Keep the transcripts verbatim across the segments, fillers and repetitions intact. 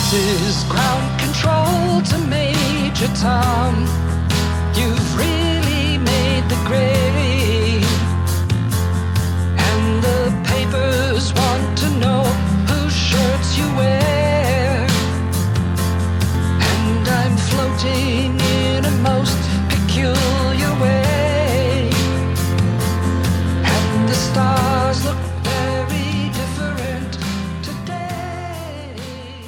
This is ground control to Major Tom. You've really made the grade, and the papers want to know whose shirts you wear. And I'm floating in a most peculiar way, and the stars look very different today.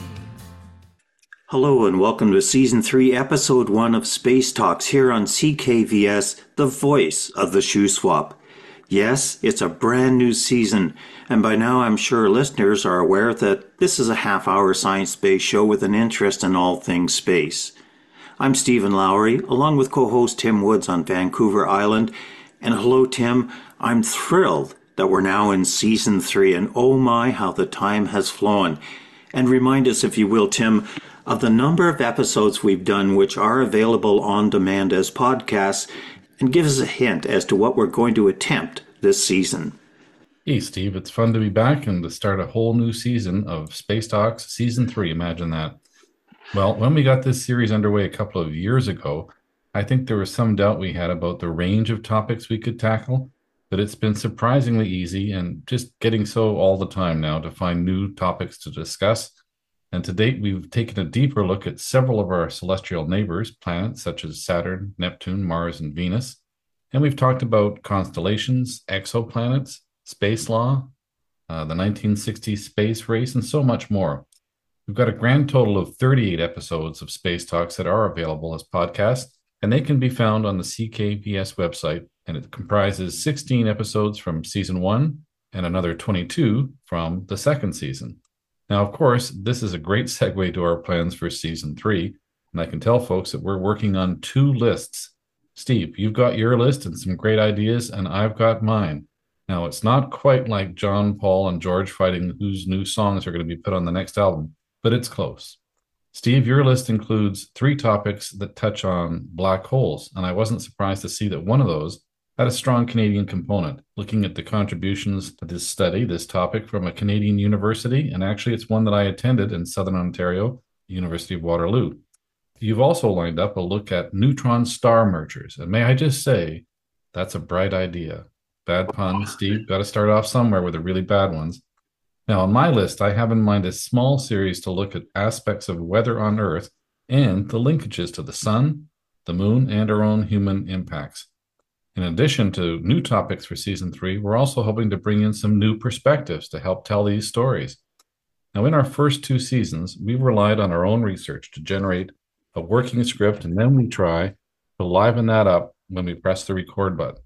Hello and welcome to Season three, Episode one of Space Talks here on C K V S, the voice of the shoe swap. Yes, it's a brand new season, and by now I'm sure listeners are aware that this is a half-hour science-based show with an interest in all things space. I'm Stephen Lowry, along with co-host Tim Woods on Vancouver Island, and hello Tim, I'm thrilled that we're now in Season three, and oh my, how the time has flown. And remind us, if you will, Tim, of the number of episodes we've done which are available on demand as podcasts, and give us a hint as to what we're going to attempt this season. Hey, Steve, it's fun to be back and to start a whole new season of Space Talks, Season three. Imagine that. Well, when we got this series underway a couple of years ago, I think there was some doubt we had about the range of topics we could tackle, but it's been surprisingly easy and just getting so all the time now to find new topics to discuss. And to date, we've taken a deeper look at several of our celestial neighbors, planets such as Saturn, Neptune, Mars, and Venus. And we've talked about constellations, exoplanets, space law, uh, the nineteen sixties space race, and so much more. We've got a grand total of thirty-eight episodes of Space Talks that are available as podcasts, and they can be found on the C K V S website. And it comprises sixteen episodes from season one and another twenty-two from the second season. Now, of course, this is a great segue to our plans for season three, and I can tell folks that we're working on two lists. Steve, you've got your list and some great ideas, and I've got mine. Now, it's not quite like John, Paul, and George fighting whose new songs are going to be put on the next album, but it's close. Steve, your list includes three topics that touch on black holes, and I wasn't surprised to see that one of those had a strong Canadian component, looking at the contributions to this study, this topic from a Canadian university, and actually it's one that I attended in Southern Ontario, University of Waterloo. You've also lined up a look at neutron star mergers, and may I just say, that's a bright idea. Bad pun, Steve, got to start off somewhere with the really bad ones. Now, on my list, I have in mind a small series to look at aspects of weather on Earth and the linkages to the sun, the moon, and our own human impacts. In addition to new topics for season three, we're also hoping to bring in some new perspectives to help tell these stories. Now, in our first two seasons, we relied on our own research to generate a working script, and then we try to liven that up when we press the record button.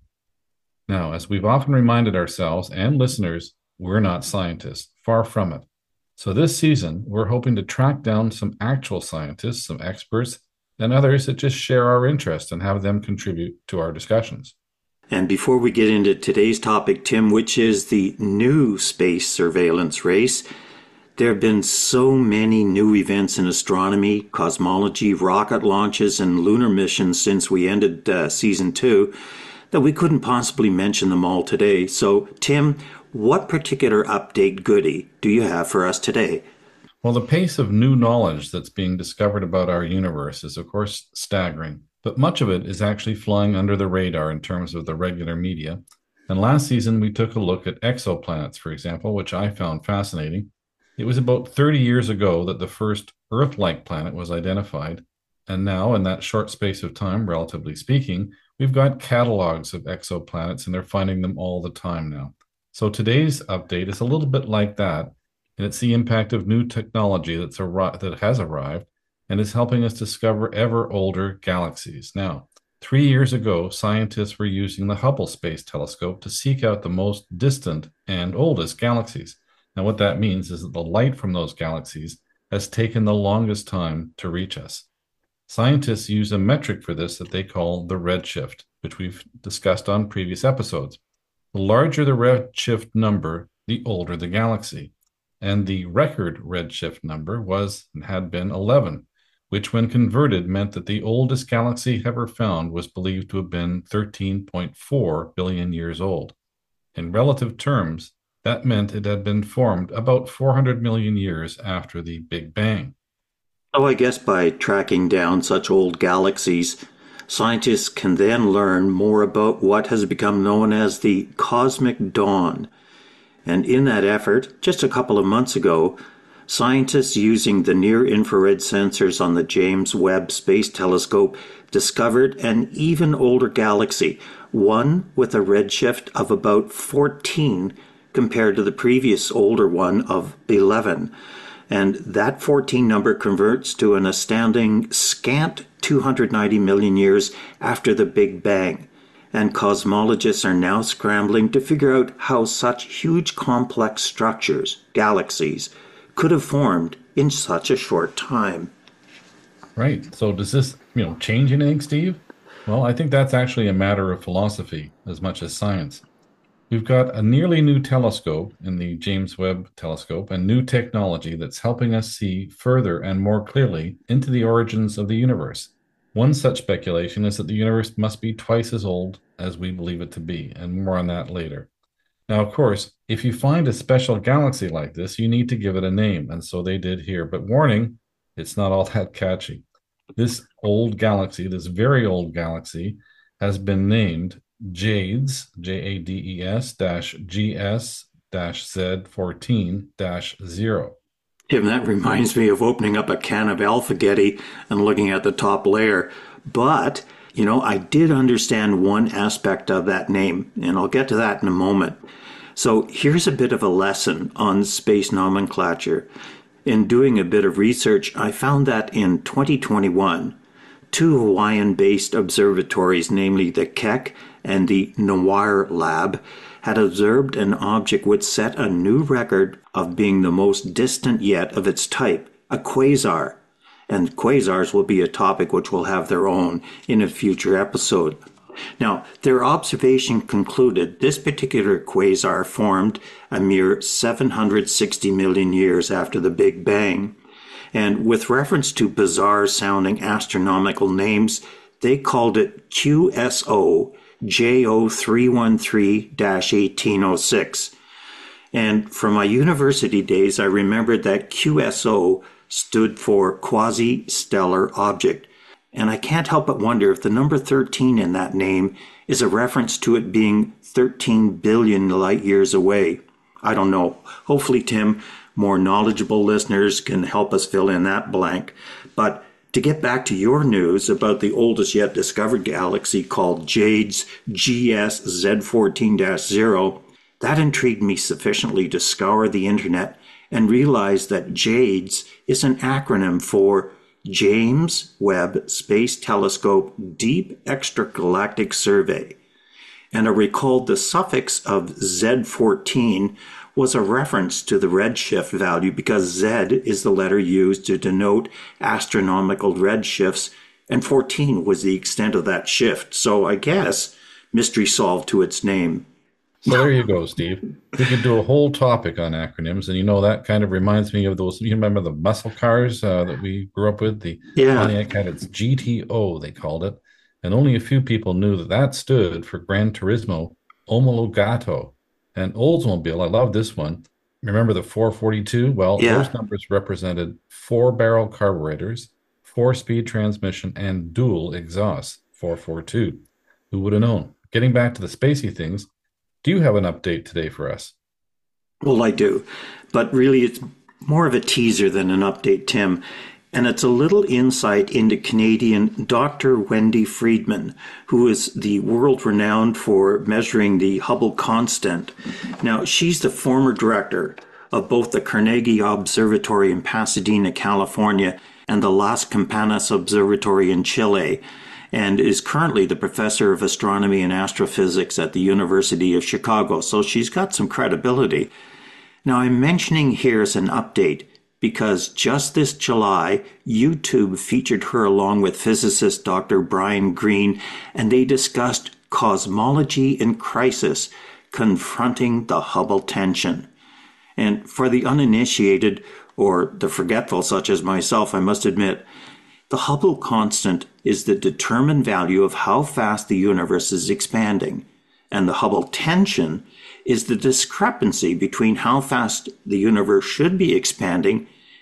Now, as we've often reminded ourselves and listeners, we're not scientists, far from it. So this season, we're hoping to track down some actual scientists, some experts, and others that just share our interest and have them contribute to our discussions. And before we get into today's topic, Tim, which is the new space surveillance race, there have been so many new events in astronomy, cosmology, rocket launches, and lunar missions since we ended uh, season two that we couldn't possibly mention them all today. So, Tim, what particular update goodie do you have for us today? Well, the pace of new knowledge that's being discovered about our universe is, of course, staggering. But much of it is actually flying under the radar in terms of the regular media. And last season, we took a look at exoplanets, for example, which I found fascinating. It was about thirty years ago that the first Earth-like planet was identified. And now, in that short space of time, relatively speaking, we've got catalogs of exoplanets, and they're finding them all the time now. So today's update is a little bit like that, and it's the impact of new technology that's arri- that has arrived and is helping us discover ever older galaxies. Now, three years ago, scientists were using the Hubble Space Telescope to seek out the most distant and oldest galaxies. Now, what that means is that the light from those galaxies has taken the longest time to reach us. Scientists use a metric for this that they call the redshift, which we've discussed on previous episodes. The larger the redshift number, the older the galaxy. And the record redshift number was and had been eleven, which when converted meant that the oldest galaxy ever found was believed to have been thirteen point four billion years old. In relative terms, that meant it had been formed about four hundred million years after the Big Bang. So I guess by tracking down such old galaxies, scientists can then learn more about what has become known as the cosmic dawn. And in that effort, just a couple of months ago, scientists using the near-infrared sensors on the James Webb Space Telescope discovered an even older galaxy, one with a redshift of about fourteen compared to the previous older one of eleven. And that fourteen number converts to an astounding scant two hundred ninety million years after the Big Bang. And cosmologists are now scrambling to figure out how such huge complex structures, galaxies, could have formed in such a short time. Right. So does this, you know, change anything, Steve? Well, I think that's actually a matter of philosophy as much as science. We've got a nearly new telescope in the James Webb Telescope and new technology that's helping us see further and more clearly into the origins of the universe. One such speculation is that the universe must be twice as old as we believe it to be, and more on that later. Now, of course, if you find a special galaxy like this, you need to give it a name, and so they did here. But warning, it's not all that catchy. This old galaxy, this very old galaxy, has been named JADES, J A D E S, dash G S dash Z fourteen dash zero. Tim, that reminds me of opening up a can of Alphagetti and looking at the top layer. But, you know, I did understand one aspect of that name, and I'll get to that in a moment. So here's a bit of a lesson on space nomenclature. In doing a bit of research, I found that in twenty twenty-one, two Hawaiian-based observatories, namely the Keck and the Nawar Lab, had observed an object which set a new record of being the most distant yet of its type, a quasar. And quasars will be a topic which will have their own in a future episode. Now, their observation concluded this particular quasar formed a mere seven hundred sixty million years after the Big Bang. And with reference to bizarre-sounding astronomical names, they called it Q S O J O three one three dash eighteen oh six. And from my university days, I remembered that Q S O stood for quasi-stellar object. And I can't help but wonder if the number thirteen in that name is a reference to it being thirteen billion light years away. I don't know. Hopefully, Tim, more knowledgeable listeners can help us fill in that blank. But to get back to your news about the oldest yet discovered galaxy called JADES G S Z fourteen dash zero, that intrigued me sufficiently to scour the internet and realize that JADES is an acronym for James Webb Space Telescope Deep Extragalactic Survey. And I recalled the suffix of Z fourteen was a reference to the redshift value because Z is the letter used to denote astronomical redshifts, and fourteen was the extent of that shift. So I guess mystery solved to its name. So there you go, Steve. We could do a whole topic on acronyms, and you know that kind of reminds me of those. You remember the muscle cars uh, that we grew up with? The Yeah. Pontiac had its G T O, they called it, and only a few people knew that that stood for Gran Turismo Omologato. And Oldsmobile, I love this one. Remember the four forty-two? Well, Yeah. those numbers represented four-barrel carburetors, four-speed transmission, and dual exhausts, four forty-two. Who would have known? Getting back to the spacey things, do you have an update today for us? Well, I do. But really, it's more of a teaser than an update, Tim. And it's a little insight into Canadian Doctor Wendy Friedman, who is the world renowned for measuring the Hubble constant. Now, she's the former director of both the Carnegie Observatory in Pasadena, California, and the Las Campanas Observatory in Chile, and is currently the professor of astronomy and astrophysics at the University of Chicago. So she's got some credibility. Now, I'm mentioning here as an update because just this July, YouTube featured her along with physicist Doctor Brian Greene, and they discussed cosmology in crisis, confronting the Hubble tension. And for the uninitiated, or the forgetful such as myself, I must admit, the Hubble constant is the determined value of how fast the universe is expanding, and the Hubble tension is the discrepancy between how fast the universe should be expanding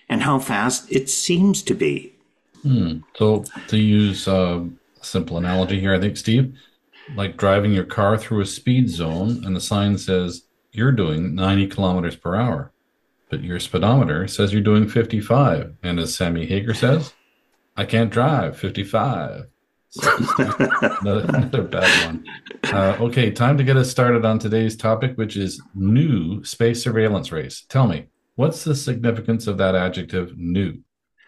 and how fast it seems to be. Hmm. So, to use uh, a simple analogy here, I think, Steve, like driving your car through a speed zone and the sign says you're doing ninety kilometers per hour, but your speedometer says you're doing fifty-five. And as Sammy Hager says, I can't drive fifty-five. So, another, another bad one. Uh, okay, time to get us started on today's topic, which is new space surveillance race. Tell me, what's the significance of that adjective new?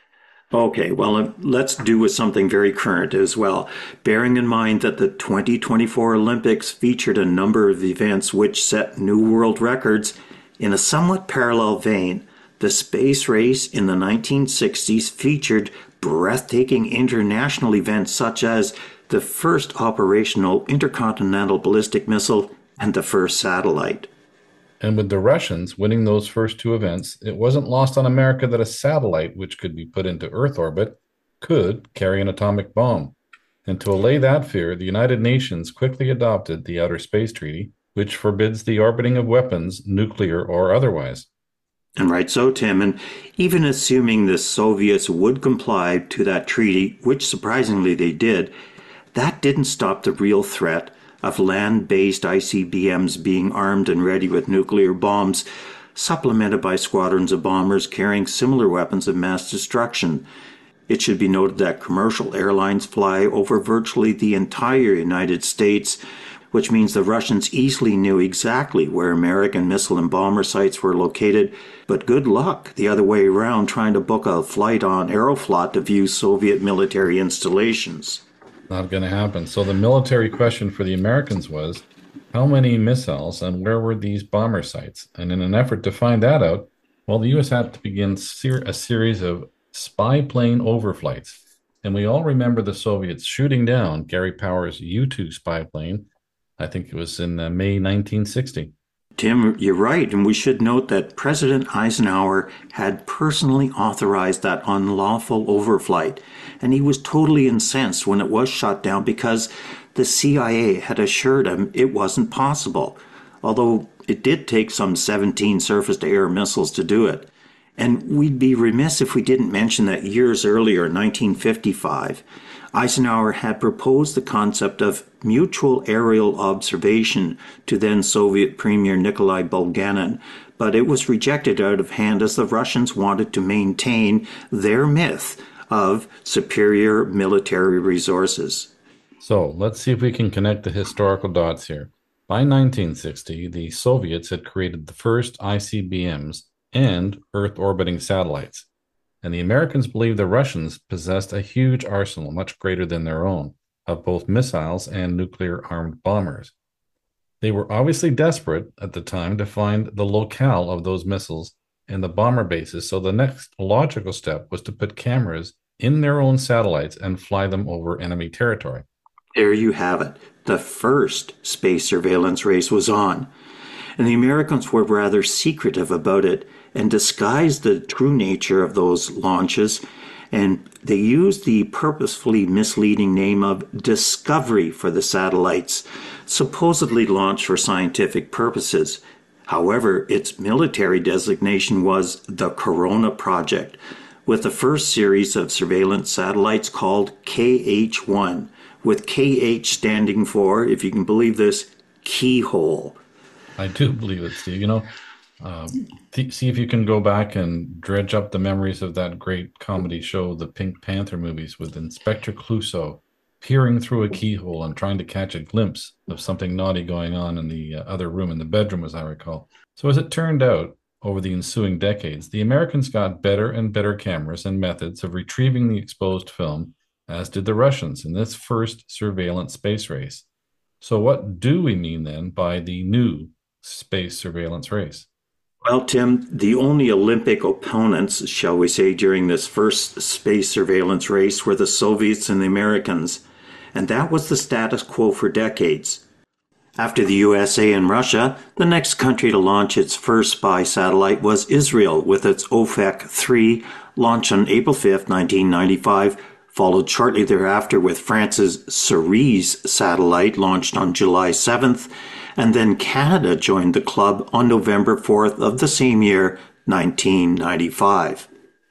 Okay, well, let's do with something very current as well, bearing in mind that the twenty twenty-four Olympics featured a number of events which set new world records. In a somewhat parallel vein, the space race in the nineteen sixties featured breathtaking international events such as the first operational intercontinental ballistic missile and the first satellite. And with the Russians winning those first two events, it wasn't lost on America that a satellite, which could be put into Earth orbit, could carry an atomic bomb. And to allay that fear, the United Nations quickly adopted the Outer Space Treaty, which forbids the orbiting of weapons, nuclear or otherwise. And right so, Tim, and even assuming the Soviets would comply to that treaty, which surprisingly they did, that didn't stop the real threat of land-based I C B Ms being armed and ready with nuclear bombs, supplemented by squadrons of bombers carrying similar weapons of mass destruction. It should be noted that commercial airlines fly over virtually the entire United States, which means the Russians easily knew exactly where American missile and bomber sites were located, but good luck the other way around trying to book a flight on Aeroflot to view Soviet military installations. Not going to happen. So the military question for the Americans was, how many missiles and where were these bomber sites? And in an effort to find that out, well, the U S had to begin ser- a series of spy plane overflights. And we all remember the Soviets shooting down Gary Powers' U two spy plane. I think it was in uh, May nineteen sixty. Tim, you're right, and we should note that President Eisenhower had personally authorized that unlawful overflight, and he was totally incensed when it was shot down because the C I A had assured him it wasn't possible, although it did take some seventeen surface-to-air missiles to do it. And we'd be remiss if we didn't mention that years earlier, in nineteen fifty-five, Eisenhower had proposed the concept of mutual aerial observation to then Soviet Premier Nikolai Bulganin, but it was rejected out of hand as the Russians wanted to maintain their myth of superior military resources. So let's see if we can connect the historical dots here. By nineteen sixty, the Soviets had created the first I C B Ms and Earth-orbiting satellites. And the Americans believed the Russians possessed a huge arsenal, much greater than their own, of both missiles and nuclear-armed bombers. They were obviously desperate at the time to find the locale of those missiles and the bomber bases, so the next logical step was to put cameras in their own satellites and fly them over enemy territory. There you have it. The first space surveillance race was on, and the Americans were rather secretive about it and disguised the true nature of those launches, and they used the purposefully misleading name of Discovery for the satellites, supposedly launched for scientific purposes. However, its military designation was the Corona Project, with the first series of surveillance satellites called K H one, with K H standing for, if you can believe this, keyhole. I do believe it, Steve. You know, uh, th- see if you can go back and dredge up the memories of that great comedy show, the Pink Panther movies, with Inspector Clouseau peering through a keyhole and trying to catch a glimpse of something naughty going on in the uh, other room, in the bedroom, as I recall. So as it turned out, over the ensuing decades, the Americans got better and better cameras and methods of retrieving the exposed film, as did the Russians in this first surveillance space race. So what do we mean then by the new space surveillance race? Well, Tim, the only Olympic opponents, shall we say, during this first space surveillance race were the Soviets and the Americans, and that was the status quo for decades. After the U S A and Russia, the next country to launch its first spy satellite was Israel, with its Ophek three, launched on April fifth, nineteen ninety-five, followed shortly thereafter with France's Ceres satellite, launched on July seventh, and then Canada joined the club on November fourth of the same year, nineteen ninety-five.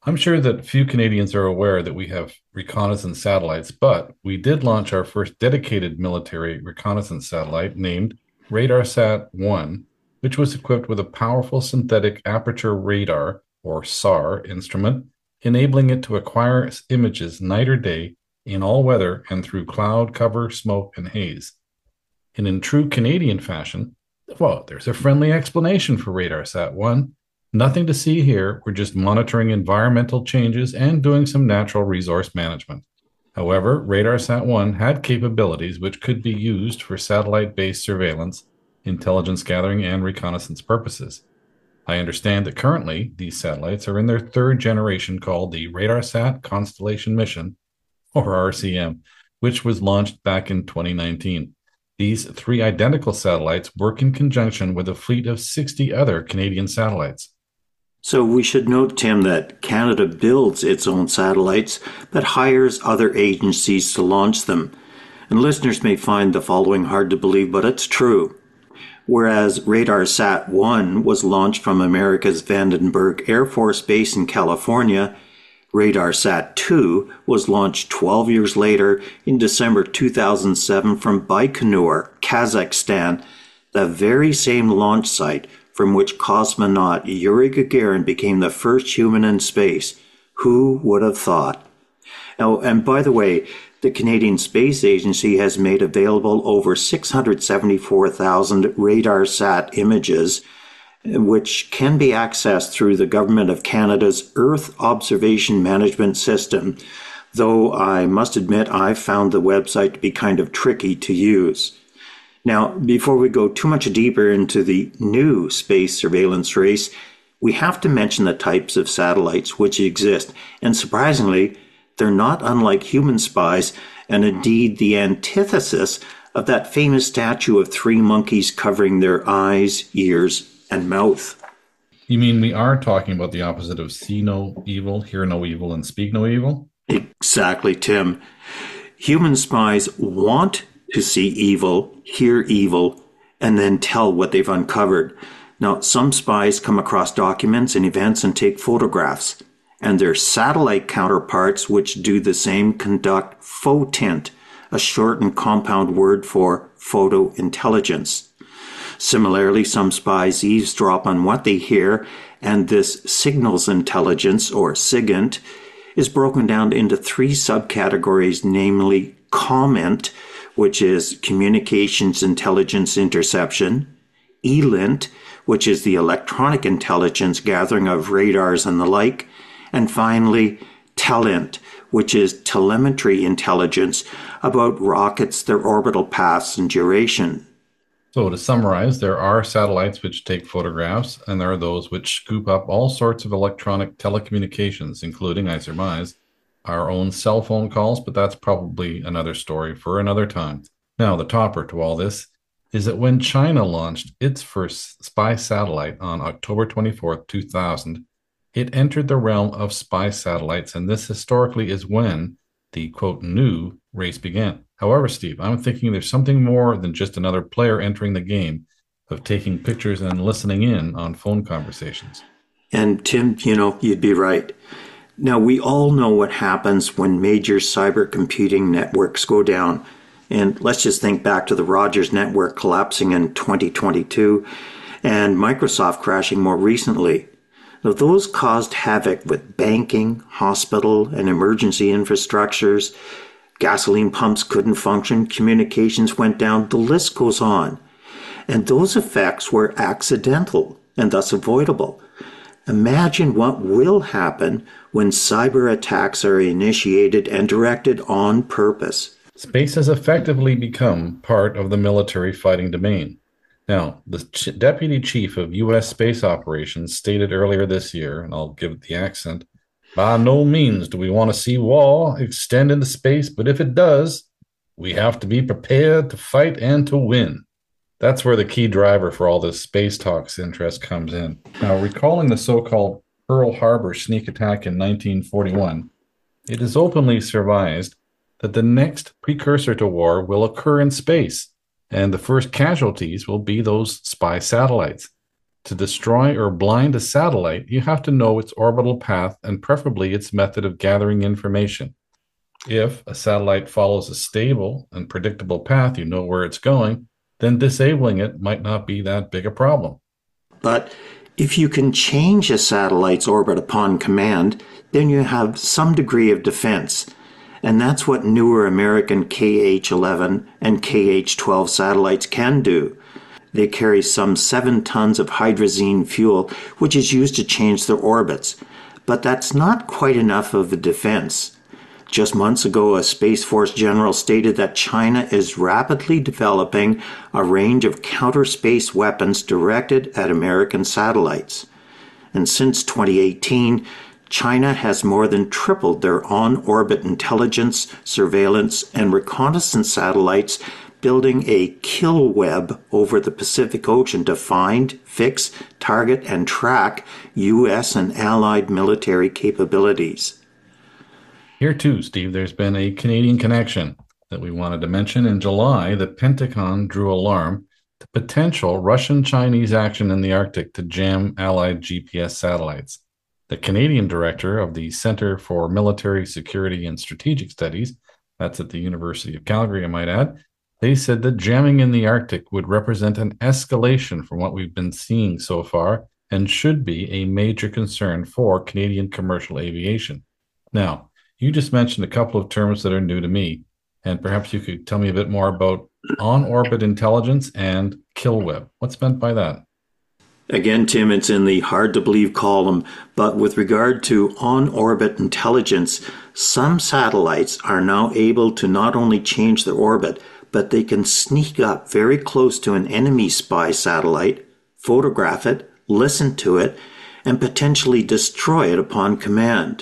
I'm sure that few Canadians are aware that we have reconnaissance satellites, but we did launch our first dedicated military reconnaissance satellite named RadarSat one, which was equipped with a powerful synthetic aperture radar, or S A R, instrument, enabling it to acquire images night or day in all weather and through cloud, cover, smoke, and haze. And in true Canadian fashion, well, there's a friendly explanation for RadarSat one. Nothing to see here. We're just monitoring environmental changes and doing some natural resource management. However, RadarSat one had capabilities which could be used for satellite-based surveillance, intelligence gathering, and reconnaissance purposes. I understand that currently these satellites are in their third generation called the RadarSat Constellation Mission, or R C M, which was launched back in twenty nineteen. These three identical satellites work in conjunction with a fleet of sixty other Canadian satellites. So we should note, Tim, that Canada builds its own satellites, but hires other agencies to launch them. And listeners may find the following hard to believe, but it's true. Whereas RadarSat one was launched from America's Vandenberg Air Force Base in California, RadarSat two was launched twelve years later in December two thousand seven from Baikonur, Kazakhstan, the very same launch site from which cosmonaut Yuri Gagarin became the first human in space. Who would have thought? Oh, and by the way, the Canadian Space Agency has made available over six hundred seventy-four thousand RadarSat images, which can be accessed through the Government of Canada's Earth Observation Management System, though I must admit I found the website to be kind of tricky to use. Now, before we go too much deeper into the new space surveillance race, we have to mention the types of satellites which exist, and surprisingly, they're not unlike human spies, and indeed the antithesis of that famous statue of three monkeys covering their eyes, ears, and mouth. You mean we are talking about the opposite of see no evil, hear no evil, and speak no evil? Exactly, Tim. Human spies want to see evil, hear evil, and then tell what they've uncovered. Now, some spies come across documents and events and take photographs, and their satellite counterparts, which do the same, conduct photint, a short and compound word for photo intelligence. Similarly, some spies eavesdrop on what they hear, and this signals intelligence, or SIGINT, is broken down into three subcategories, namely COMINT, which is Communications Intelligence Interception, ELINT, which is the electronic intelligence gathering of radars and the like, and finally TELINT, which is telemetry intelligence about rockets, their orbital paths and duration. So to summarize, there are satellites which take photographs, and there are those which scoop up all sorts of electronic telecommunications, including, I surmise, our own cell phone calls, but that's probably another story for another time. Now, the topper to all this is that when China launched its first spy satellite on October twenty-fourth, two thousand, it entered the realm of spy satellites, and this historically is when the, quote, new race began. However, Steve, I'm thinking there's something more than just another player entering the game of taking pictures and listening in on phone conversations. And Tim, you know, you'd be right. Now, we all know what happens when major cyber computing networks go down. And let's just think back to the Rogers network collapsing in twenty twenty-two and Microsoft crashing more recently. Now, those caused havoc with banking, hospital, and emergency infrastructures. Gasoline pumps couldn't function, communications went down, the list goes on. And those effects were accidental and thus avoidable. Imagine what will happen when cyber attacks are initiated and directed on purpose. Space has effectively become part of the military fighting domain. Now, the ch- deputy chief of U S space operations stated earlier this year, and I'll give it the accent, by no means do we want to see war extend into space, but if it does, we have to be prepared to fight and to win. That's where the key driver for all this space talks interest comes in. Now, recalling the so-called Pearl Harbor sneak attack in nineteen forty-one, it is openly surmised that the next precursor to war will occur in space, and the first casualties will be those spy satellites. To destroy or blind a satellite, you have to know its orbital path and preferably its method of gathering information. If a satellite follows a stable and predictable path, you know where it's going, then disabling it might not be that big a problem. But if you can change a satellite's orbit upon command, then you have some degree of defense. And that's what newer American K H eleven and K H twelve satellites can do. They carry some seven tons of hydrazine fuel, which is used to change their orbits. But that's not quite enough of a defense. Just months ago, a Space Force general stated that China is rapidly developing a range of counter-space weapons directed at American satellites. And since twenty eighteen, China has more than tripled their on-orbit intelligence, surveillance, and reconnaissance satellites, building a kill web over the Pacific Ocean to find, fix, target, and track U S and allied military capabilities. Here too, Steve, there's been a Canadian connection that we wanted to mention. In July, the Pentagon drew alarm to potential Russian-Chinese action in the Arctic to jam Allied G P S satellites. The Canadian director of the Centre for Military Security and Strategic Studies, that's at the University of Calgary, I might add, they said that jamming in the Arctic would represent an escalation from what we've been seeing so far and should be a major concern for Canadian commercial aviation. Now, you just mentioned a couple of terms that are new to me, and perhaps you could tell me a bit more about on-orbit intelligence and kill web. What's meant by that? Again, Tim, it's in the hard-to-believe column, but with regard to on-orbit intelligence, some satellites are now able to not only change their orbit, but they can sneak up very close to an enemy spy satellite, photograph it, listen to it, and potentially destroy it upon command.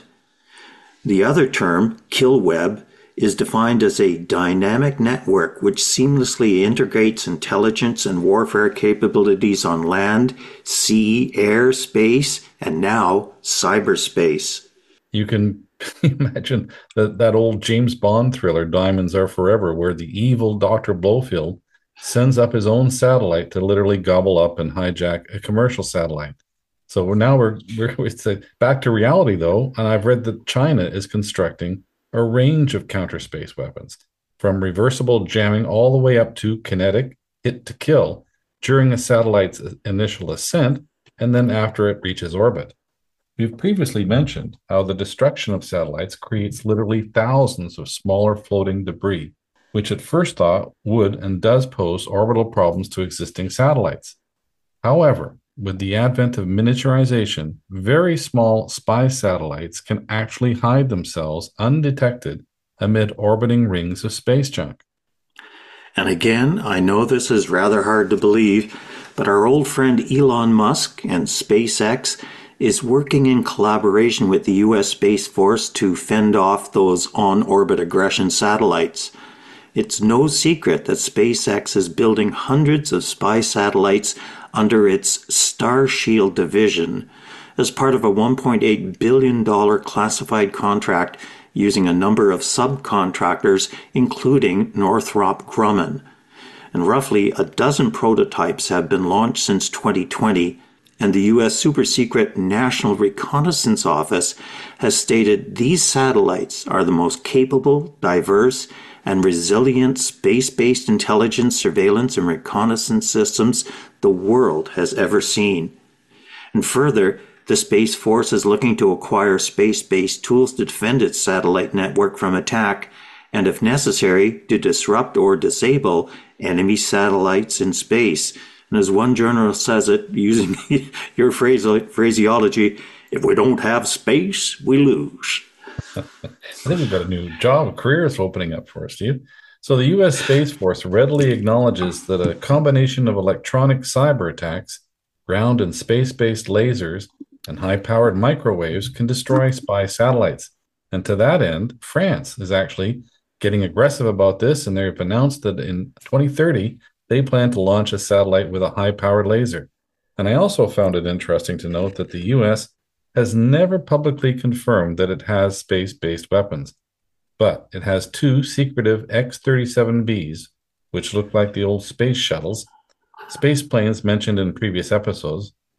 The other term, kill web, is defined as a dynamic network which seamlessly integrates intelligence and warfare capabilities on land, sea, air, space, and now cyberspace. You can imagine that, that old James Bond thriller, Diamonds Are Forever, where the evil Doctor Blofeld sends up his own satellite to literally gobble up and hijack a commercial satellite. So now we're, we're it's a, back to reality, though, and I've read that China is constructing a range of counter space weapons, from reversible jamming all the way up to kinetic hit to kill during a satellite's initial ascent and then after it reaches orbit. We've previously mentioned how the destruction of satellites creates literally thousands of smaller floating debris, which at first thought would and does pose orbital problems to existing satellites. However, with the advent of miniaturization, very small spy satellites can actually hide themselves undetected amid orbiting rings of space junk. And again, I know this is rather hard to believe, but our old friend Elon Musk and SpaceX is working in collaboration with the U S Space Force to fend off those on-orbit aggression satellites. It's no secret that SpaceX is building hundreds of spy satellites under its Starshield division as part of a one point eight billion dollars classified contract using a number of subcontractors, including Northrop Grumman. And roughly a dozen prototypes have been launched since twenty twenty, and the U S Super-Secret National Reconnaissance Office has stated these satellites are the most capable, diverse, and resilient space-based intelligence, surveillance, and reconnaissance systems the world has ever seen. And further, the Space Force is looking to acquire space-based tools to defend its satellite network from attack, and if necessary, to disrupt or disable enemy satellites in space. And as one journal says it, using your phrase, phraseology, if we don't have space, we lose. I think we've got a new job, careers opening up for us, Steve. So the U S Space Force readily acknowledges that a combination of electronic cyber attacks, ground and space-based lasers, and high-powered microwaves can destroy spy satellites. And to that end, France is actually getting aggressive about this, and they've announced that in twenty thirty, they plan to launch a satellite with a high-powered laser. And I also found it interesting to note that the U S has never publicly confirmed that it has space-based weapons, but it has two secretive X thirty-seven Bs, which look like the old space shuttles, space planes mentioned in previous episodes,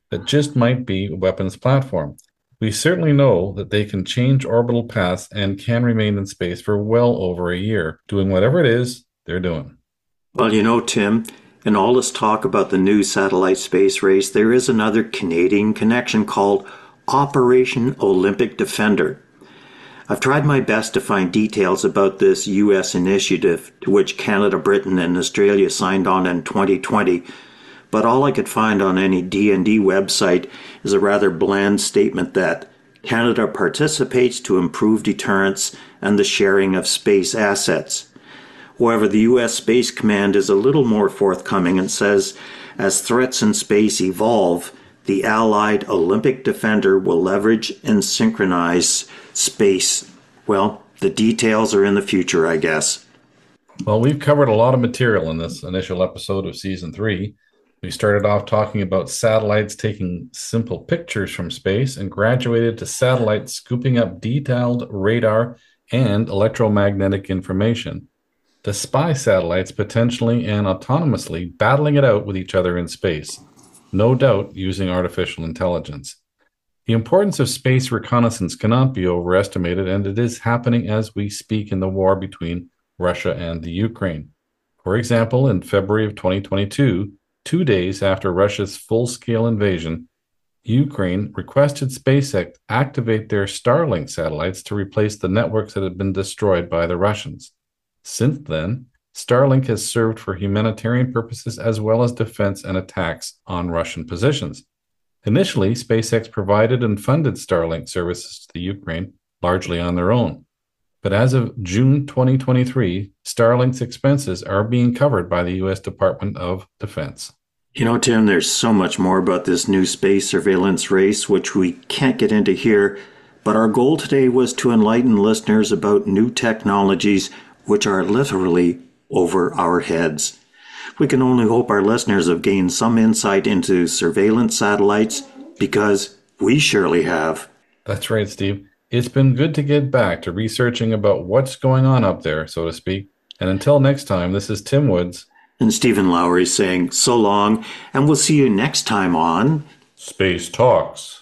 that just might be a weapons platform. We certainly know that they can change orbital paths and can remain in space for well over a year, doing whatever it is they're doing. Well, you know, Tim, in all this talk about the new satellite space race, there is another Canadian connection called Operation Olympic Defender. I've tried my best to find details about this U S initiative to which Canada, Britain, and Australia signed on in twenty twenty, but all I could find on any D and D website is a rather bland statement that Canada participates to improve deterrence and the sharing of space assets. However, the U S Space Command is a little more forthcoming and says, as threats in space evolve, the Allied Olympic Defender will leverage and synchronize space. Well, the details are in the future, I guess. Well, we've covered a lot of material in this initial episode of Season three. We started off talking about satellites taking simple pictures from space and graduated to satellites scooping up detailed radar and electromagnetic information. The spy satellites potentially and autonomously battling it out with each other in space, no doubt using artificial intelligence. The importance of space reconnaissance cannot be overestimated, and it is happening as we speak in the war between Russia and the Ukraine. For example, in February of twenty twenty-two, two days after Russia's full-scale invasion, Ukraine requested SpaceX activate their Starlink satellites to replace the networks that had been destroyed by the Russians. Since then, Starlink has served for humanitarian purposes as well as defense and attacks on Russian positions. Initially, SpaceX provided and funded Starlink services to the Ukraine largely on their own. But as of June twenty twenty-three, Starlink's expenses are being covered by the U S Department of Defense. You know, Tim, there's so much more about this new space surveillance race, which we can't get into here, but our goal today was to enlighten listeners about new technologies which are literally over our heads. We can only hope our listeners have gained some insight into surveillance satellites, because we surely have. That's right, Steve. It's been good to get back to researching about what's going on up there, so to speak. And until next time, this is Tim Woods and Stephen Lowry saying so long, and we'll see you next time on Space Talks.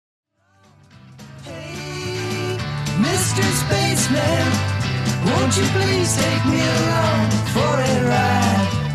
Hey, Mister Spaceman, won't you please take me along for a ride?